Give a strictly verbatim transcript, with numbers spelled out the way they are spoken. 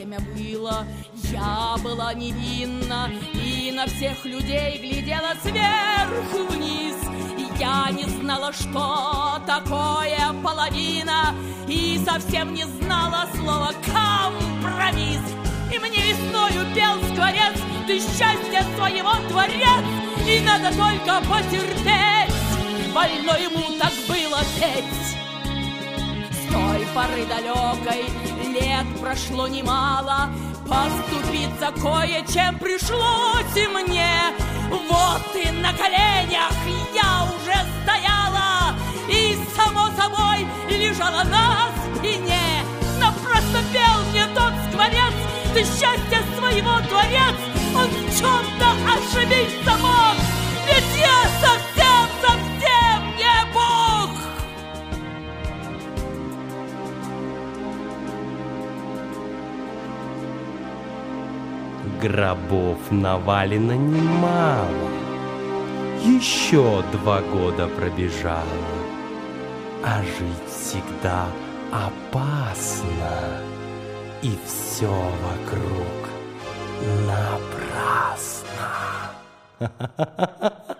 время было, я была невинна и на всех людей глядела сверху вниз. Я не знала, что такое половина, и совсем не знала слова компромисс. И мне весною пел скворец: ты счастье своего творец, и надо только потерпеть, больно ему так было петь. С той поры далекой лет прошло немало, поступиться кое-чем пришлось и мне. Вот и на коленях я уже стояла, и, само собой, лежала на спине. Но просто пел мне тот скворец: ты счастье своего творец. Он в чем-то ошибиться мог, ведь я совсем-совсем не Бог. Гробов навалено немало, еще два года пробежало, а жить всегда опасно, и все вокруг напрасно.